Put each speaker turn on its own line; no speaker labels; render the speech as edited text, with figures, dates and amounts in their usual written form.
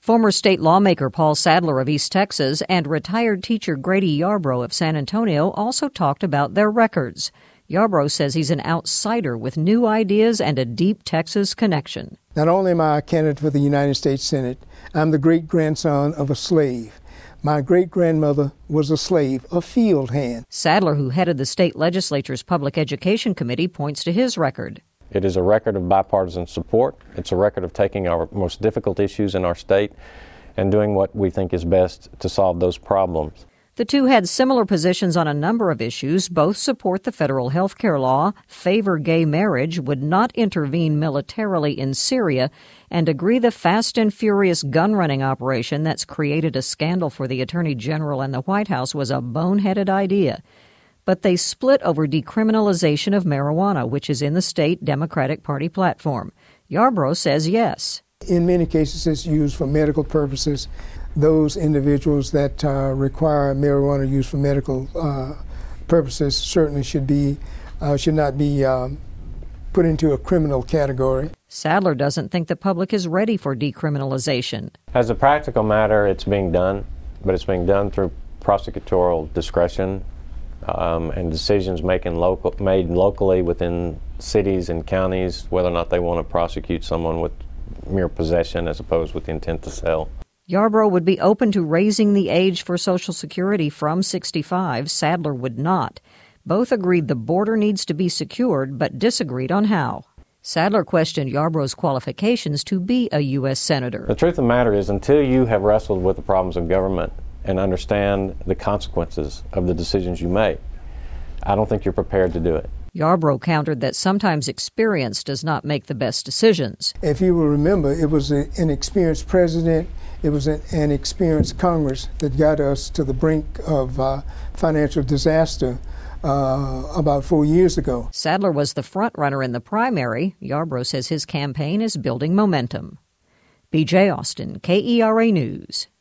Former state lawmaker Paul Sadler of East Texas and retired teacher Grady Yarbrough of San Antonio also talked about their records. Yarbrough says he's an outsider with new ideas and a deep Texas connection.
Not only am I a candidate for the United States Senate, I'm the great-grandson of a slave. My great-grandmother was a slave, a field hand.
Sadler, who headed the state legislature's Public Education Committee, points to his record.
It is a record of bipartisan support. It's a record of taking our most difficult issues in our state and doing what we think is best to solve those problems.
The two had similar positions on a number of issues. Both support the federal health care law, favor gay marriage, would not intervene militarily in Syria, and agree the fast and furious gun-running operation that's created a scandal for the Attorney General and the White House was a boneheaded idea. But they split over decriminalization of marijuana, which is in the state Democratic Party platform. Yarbrough says yes.
In many cases, it's used for medical purposes. Those individuals that require marijuana use for medical purposes certainly should not be put into a criminal category.
Sadler doesn't think the public is ready for decriminalization.
As a practical matter, it's being done, but it's being done through prosecutorial discretion and decisions made locally within cities and counties, whether or not they want to prosecute someone with mere possession as opposed with the intent to sell.
Yarbrough would be open to raising the age for Social Security from 65. Sadler would not. Both agreed the border needs to be secured, but disagreed on how. Sadler questioned Yarbrough's qualifications to be a U.S. Senator.
The truth of the matter is, until you have wrestled with the problems of government and understand the consequences of the decisions you make, I don't think you're prepared to do it.
Yarbrough countered that sometimes experience does not make the best decisions.
If you will remember, it was an experienced president, it was an experienced Congress that got us to the brink of financial disaster about 4 years ago.
Sadler was the front runner in the primary. Yarbrough says his campaign is building momentum. B.J. Austin, KERA News.